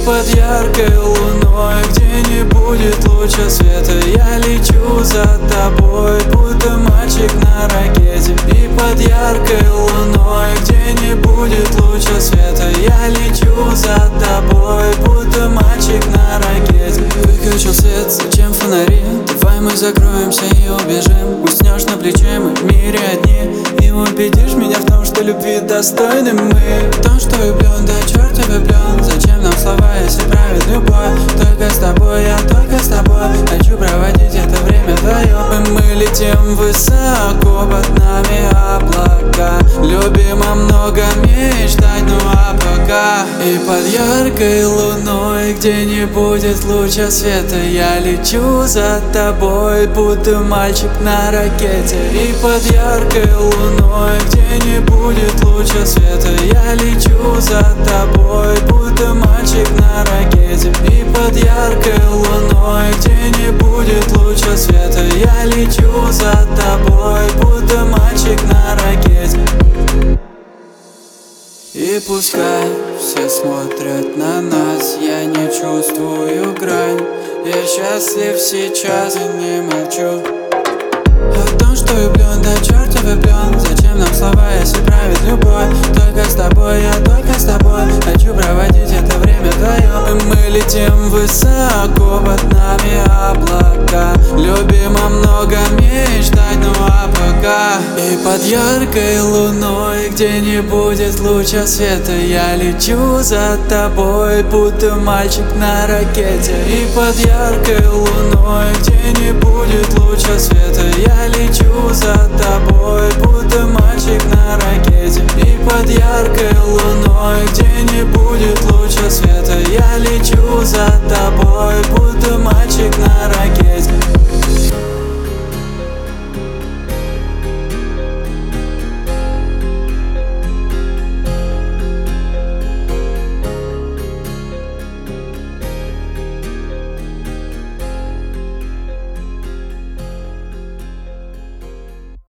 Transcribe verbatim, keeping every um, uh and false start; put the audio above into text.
под яркой луной, где не будет луча света, я лечу за тобой, будто мальчик на ракете. И под яркой луной, где не будет луча света, я лечу за тобой, будто мальчик на ракете. Выключил свет, зачем фонари? Давай мы закроемся и убежим. Уснешь на плече, мы в мире одни, и убедишь меня в том, что любви достойны мы. В том, что влюблен, да черт я влюблен. Зачем нам слова, если правит любовь? Только с тобой, я только с тобой хочу проводить это время вдвоем. И мы летим высоко, под нами облака. Любим, а много мечтать, ну а пока. И под яркой луной, где не будет луча света, я лечу за тобой, будто мальчик на ракете. И под яркой луной, где не будет луча света, я лечу за тобой, будто мальчик на ракете. И под яркой луной, где не будет луча света, я лечу за тобой, будто мальчик на ракете. И пускай все смотрят на нас, я не чувствую грань. Я счастлив сейчас и не молчу о том, что влюблен, да черт я влюблен. Зачем нам слова, если правит любовь? Только с тобой, я только с тобой хочу проводить это время вдвоем. И мы летим высоко, под нами облака. Любим, а много мечтать, ну а пока. И под яркой луной, где не будет луча света, я лечу за тобой, будто мальчик на ракете. И под яркой луной, где не будет луча света, я лечу за